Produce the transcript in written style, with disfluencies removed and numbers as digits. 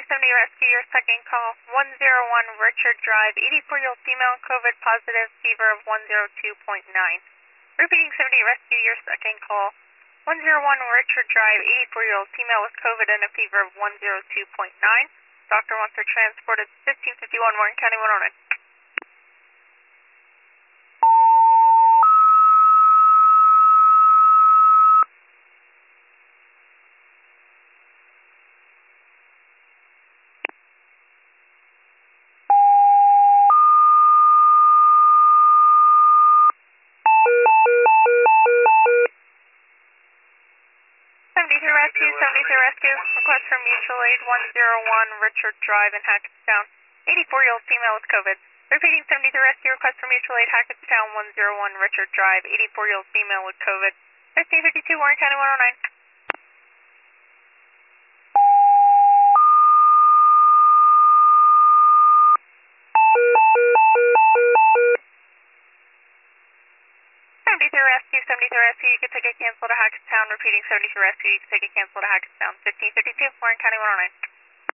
70 Rescue, your second call. 101 Richard Drive, 84-year-old female, COVID positive, fever of 102.9. Repeating 70 Rescue, your second call. 101 Richard Drive, 84-year-old female with COVID and a fever of 102.9. Doctor wants her transported 1551 Morgan County 109. 73 Rescue, request for mutual aid 101 Richard Drive in Hackettstown. 84-year-old female with COVID. Repeating 73 Rescue, request for mutual aid Hackettstown 101 Richard Drive, 84-year-old female with COVID. 1552 Warren County 109. 73 Rescue, you can take a cancel to Hackettstown. Repeating 73 Rescue, you can take a cancel to Hackettstown. 1552 Warren County 109.